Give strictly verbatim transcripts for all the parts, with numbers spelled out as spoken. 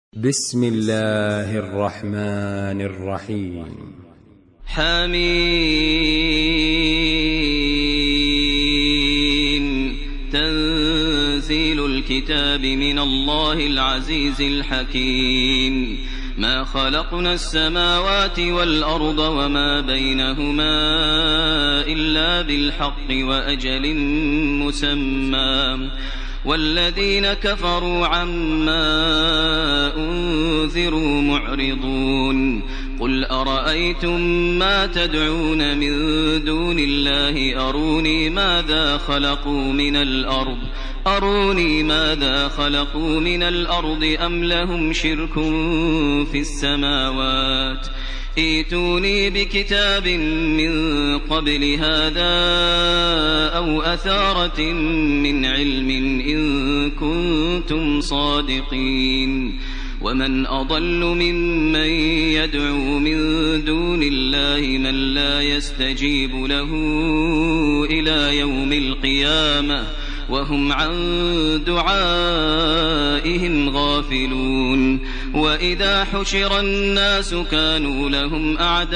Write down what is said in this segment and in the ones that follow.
بسم الله الرحمن الرحيم. حميم. تنزيل الكتاب من الله العزيز الحكيم. ما خلقنا السماوات والأرض وما بينهما إلا بالحق وأجل مسمى، والذين كفروا عما أنذروا معرضون. قل أرأيتم ما تدعون من دون الله أروني ماذا خلقوا من الأرض أروني ماذا خلقوا من الأرض أم لهم شرك في السماوات. ائتوني بكتاب من قبل هذا أو أثارة من علم إن كنتم صادقين. ومن أضل ممن يدعو من دون الله من لا يستجيب له إلى يوم القيامة وهم عن دعائهم غافلون. وإذا حشر الناس كانوا لهم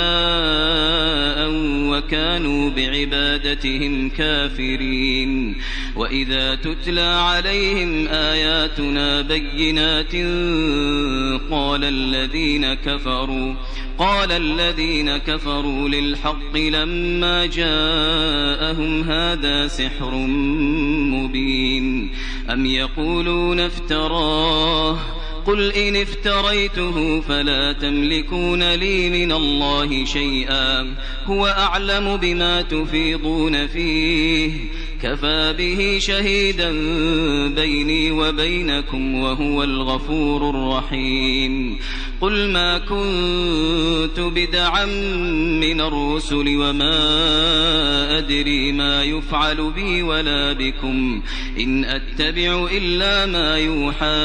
أعداء وكانوا بعبادتهم كافرين. وإذا تتلى عليهم آياتنا بينات قال الذين كفروا قال الذين كفروا للحق لما جاءهم هذا سحر مبين. أم يقولون افتراه قل إن افتريته فلا تملكون لي من الله شيئا هو أعلم بما تفيضون فيه كفى به شهيدا بيني وبينكم وهو الغفور الرحيم. قل ما كنت بدعا من الرسل وما أدري ما يفعل بي ولا بكم إن أتبع إلا ما يوحى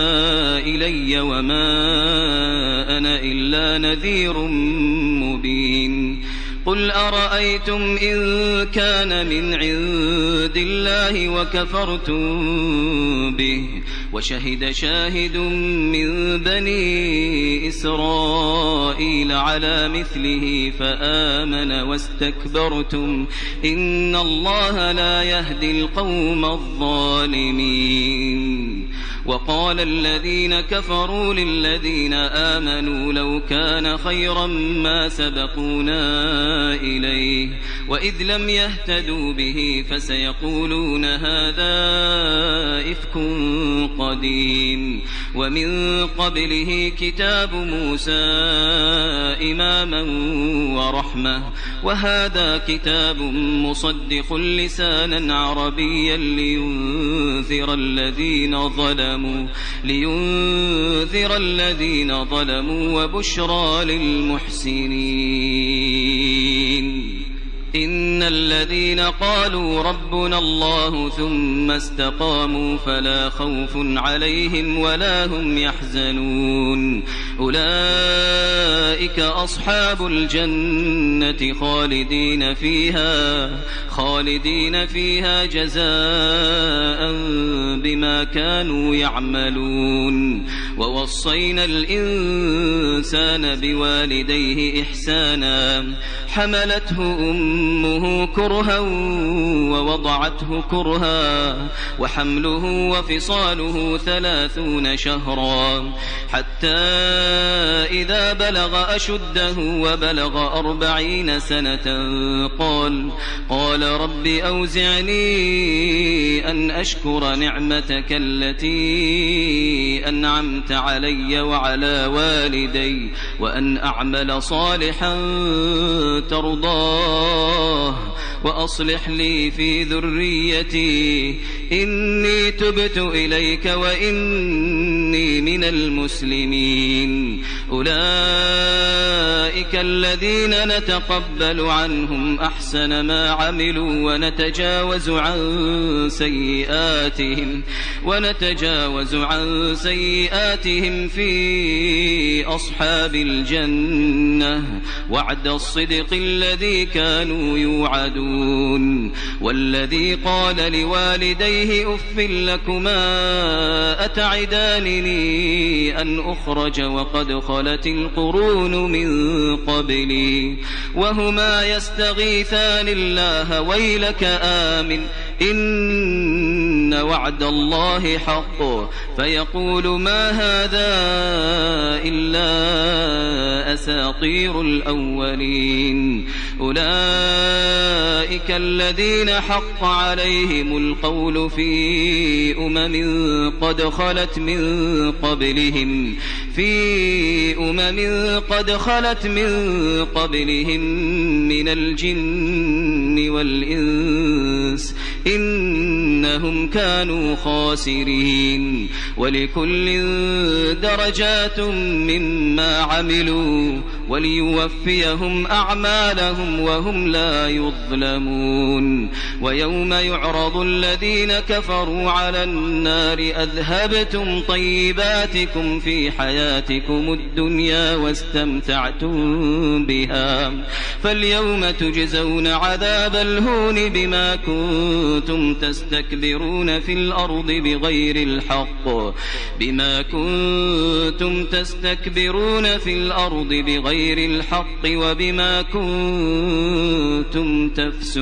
إلي وما أنا إلا نذير مبين. قل أرأيتم إن كان من عند الله وكفرتم به وشهد شاهد من بني إسرائيل على مثله فآمن واستكبرتم إن الله لا يهدي القوم الظالمين. وقال الذين كفروا للذين آمنوا لو كان خيرا ما سبقونا إليه وإذ لم يهتدوا به فسيقولون هذا إفك قديم. ومن قبله كتاب موسى إماما ورحمة وهذا كتاب مصدق لسانا عربيا لينذر الذين ظلموا لينذر الذين ظلموا وبشرى للمحسنين. إن الذين قالوا ربنا الله ثم استقاموا فلا خوف عليهم ولا هم يحزنون. أولئك أصحاب الجنة خالدين فيها خالدين فيها جزاء بما كانوا يعملون. ووصينا الإنسان بوالديه إحسانا حملته أمه كرها ووضعته كرها وحمله وفصاله ثلاثون شهرا حتى إذا بلغ أشده وبلغ أربعين سنة قال قال رب أوزعني أن أشكر نعمتك التي أنعمت علي وعلى والدي وأن أعمل صالحا ترضاه وأصلح لي في ذريتي إني تبت إليك وإني من المسلمين. أولئك أولئك الذين نتقبل عنهم أحسن ما عملوا ونتجاوز عن سيئاتهم ونتجاوز عن سيئاتهم في أصحاب الجنة وعد الصدق الذي كانوا يوعدون. والذي قال لوالديه أف لكما أتعدانني أن أخرج وقد خلت القرون من قبلي وهما يستغيثان الله ويلك آمن إن وعد الله حق فيقول ما هذا إلا أساطير الأولين. أولئك الذين حق عليهم القول في أمم قد خلت من قبلهم في أمم قد خلت من قبلهم من الجن والإنس إنهم كانوا خاسرين. ولكل درجات مما عملوا وليوفيهم أعمالهم وهم لا يظلمون. ويوم يعرض الذين كفروا على النار أذهبتم طيباتكم في حياتكم الدنيا واستمتعتم بها فاليوم تجزون عذاب الهون بما كنتم تستكبرون في الأرض بغير الحق بما كنتم تستكبرون في الأرض بغير الحق وبما كنتم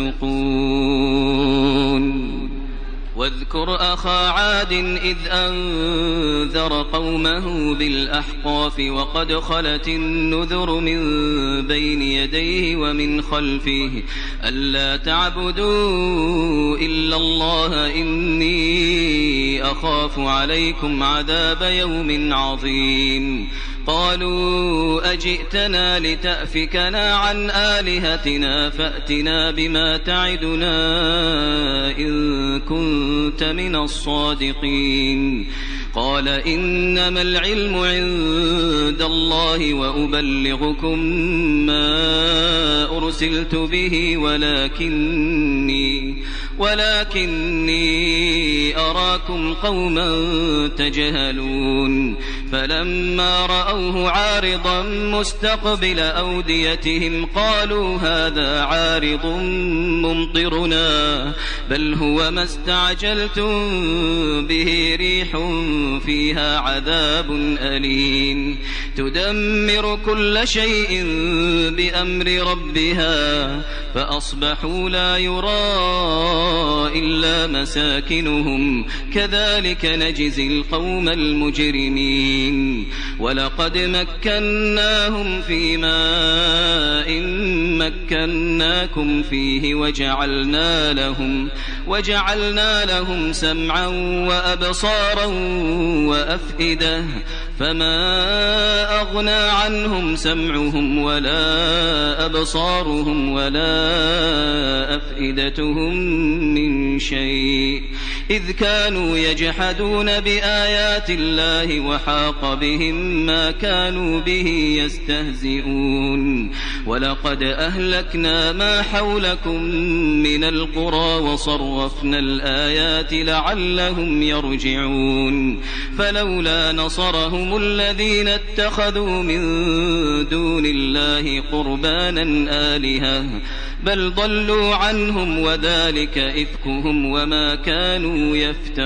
تفسقون. واذكر أخا عاد إذ أنذر قومه بالأحقاف وقد خلت النذر من بين يديه ومن خلفه ألا تعبدوا إلا الله إني أخاف عليكم عذاب يوم عظيم. قالوا أجئتنا لتأفكنا عن آلهتنا فأتنا بما تعدنا إن كنت من الصادقين. قال إنما العلم عند الله وأبلغكم ما أرسلت به ولكني ولكني أراكم قوما تجهلون. فلما رأوه عارضا مستقبل أوديتهم قالوا هذا عارض ممطرنا بل هو ما استعجلتم به ريح فيها عذاب أليم تدمر كل شيء بأمر ربها فأصبحوا لا يرى إلا مساكنهم كذلك نجزي القوم المجرمين. ولقد مكناهم في ماء مكناكم فيه وجعلنا لهم وجعلنا لهم سمعا وأبصارا وأفئدة فما أغنى عنهم سمعهم ولا أبصارهم ولا أفئدتهم من شيء إذ كانوا يجحدون بآيات الله وحاق بهم ما كانوا به يستهزئون. ولقد أهلكنا ما حولكم من القرى وصرفنا الآيات لعلهم يرجعون. فلولا نصرهم الذين اتخذوا من دون الله قربانا آلهة بل ضلوا عنهم وذلك إفكهم وما كانوا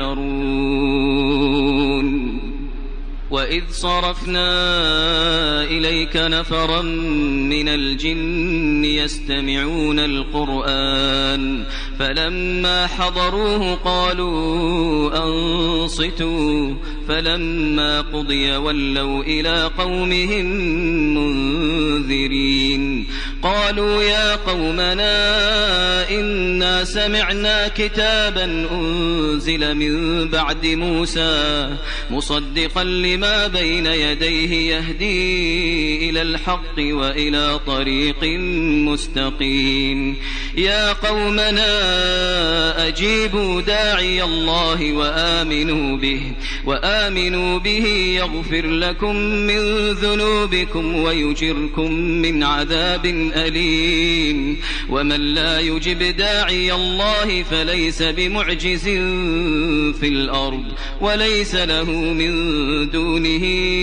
يفترون. وإذ صرفنا إليك نفرا من الجن يستمعون القرآن فلما حضروه قالوا أنصتوا فلما قضي ولوا إلى قومهم منذرين. قالوا يا قومنا إنا سمعنا كتابا أنزل من بعد موسى مصدقا لما بين يديه يهدي إلى الحق وإلى طريق مستقيم يا قومنا أجيبوا داعي الله وآمنوا به وآمنوا به يغفر لكم من ذنوبكم ويجركم من عذاب أليم ومن لا يجب داعي الله فليس بمعجز في الأرض وليس له من دونه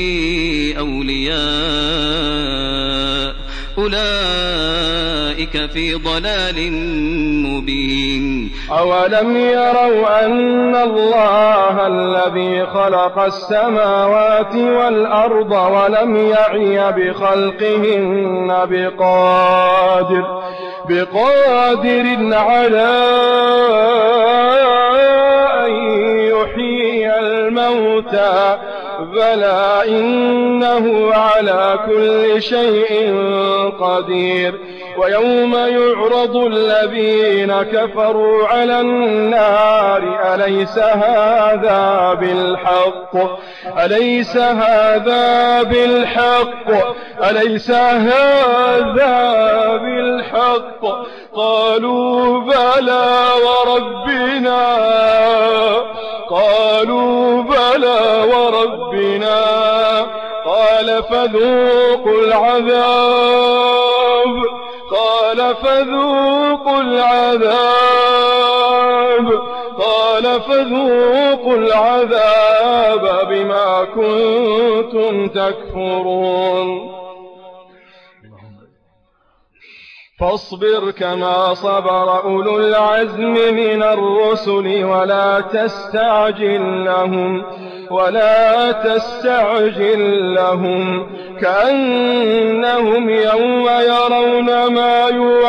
أولياء أولئك في ضلال مبين أولم يروا أن الله الذي خلق السماوات والأرض ولم يعي بخلقهن بقادر بقادر على أن يحيي الموتى بلى إنه على كل شيء قدير ويوم يعرض الذين كفروا على النار أليس هذا بالحق أليس هذا بالحق أليس هذا بالحق قالوا بلى وربنا قالوا بلى وربنا قال فذوقوا العذاب قال فذوقوا العذاب قال فذوقوا العذاب بما كنتم تكفرون فاصبر كما صبر أولو العزم من الرسل ولا تستعجل لهم ولا تستعجل لهم كأنهم يوم يرون ما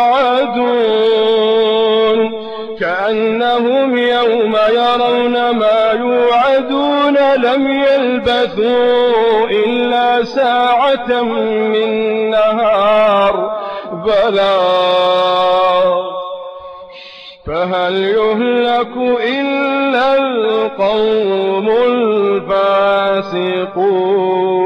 يوعدون كأنهم يوم يرون ما يوعدون لم يلبثوا إلا ساعة من نهار بلاغ فهل يهلك إلا القوم الفاسقون